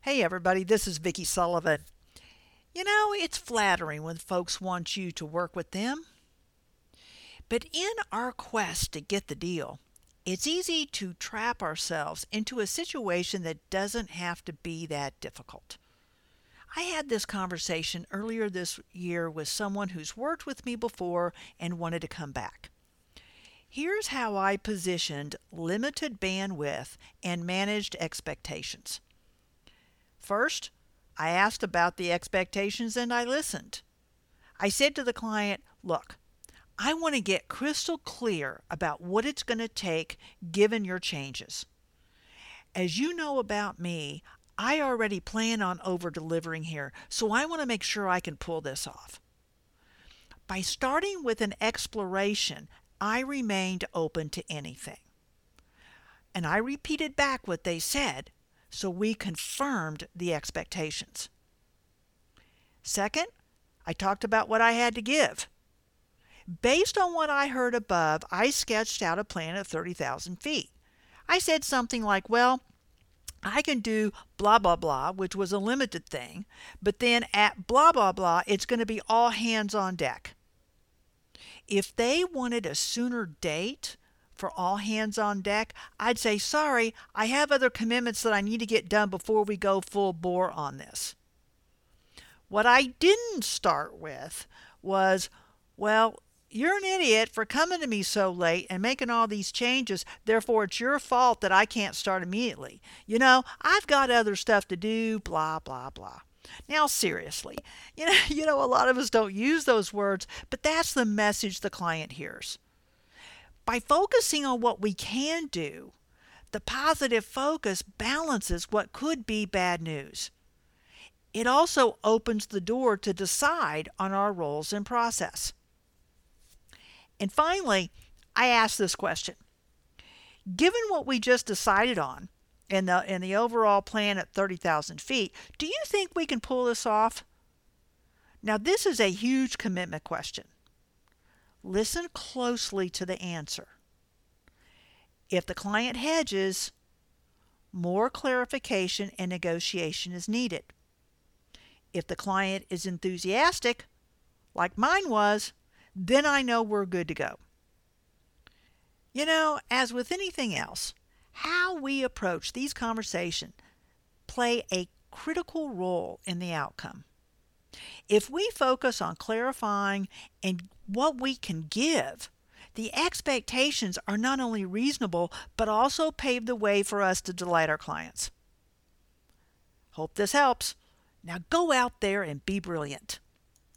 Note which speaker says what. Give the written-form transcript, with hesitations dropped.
Speaker 1: Hey everybody, this is Vicki Sullivan. It's flattering when folks want you to work with them, but in our quest to get the deal, it's easy to trap ourselves into a situation that doesn't have to be that difficult. I had this conversation earlier this year with someone who's worked with me before and wanted to come back. Here's how I positioned limited bandwidth and managed expectations. First, I asked about the expectations and I listened. I said to the client, look, I want to get crystal clear about what it's going to take given your changes. As you know about me, I already plan on over delivering here, so I want to make sure I can pull this off. By starting with an exploration, I remained open to anything. And I repeated back what they said, so we confirmed the expectations. Second, I talked about what I had to give. Based on what I heard above, I sketched out a plan at 30,000 feet. I said something like, well, I can do blah, blah, blah, which was a limited thing, but then at blah, blah, blah, it's going to be all hands on deck. If they wanted a sooner date for all hands on deck, I'd say, sorry, I have other commitments that I need to get done before we go full bore on this. What I didn't start with was, well, you're an idiot for coming to me so late and making all these changes. Therefore, it's your fault that I can't start immediately. I've got other stuff to do, blah, blah, blah. Now, seriously, a lot of us don't use those words, but that's the message the client hears. By focusing on what we can do, the positive focus balances what could be bad news. It also opens the door to decide on our roles and process. And finally, I ask this question. Given what we just decided on in the overall plan at 30,000 feet, do you think we can pull this off? Now, this is a huge commitment question. Listen closely to the answer. If the client hedges, more clarification and negotiation is needed. If the client is enthusiastic, like mine was, then I know we're good to go. As with anything else, how we approach these conversations play a critical role in the outcome. If we focus on clarifying and what we can give, the expectations are not only reasonable, but also pave the way for us to delight our clients. Hope this helps. Now go out there and be brilliant.